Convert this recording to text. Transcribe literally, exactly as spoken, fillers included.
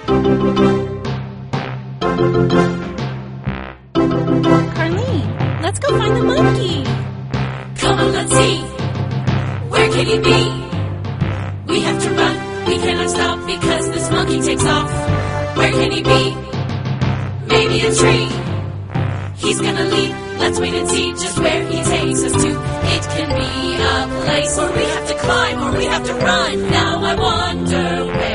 Carlene, let's go find the monkey. Come on, let's see. Where can he be? We have to run. We cannot stop because this monkey takes off. Where can he be? Maybe a tree. He's gonna leap. Let's wait and see just where he takes us to. It can be a place where we have to climb or we have to run. Now I wonder where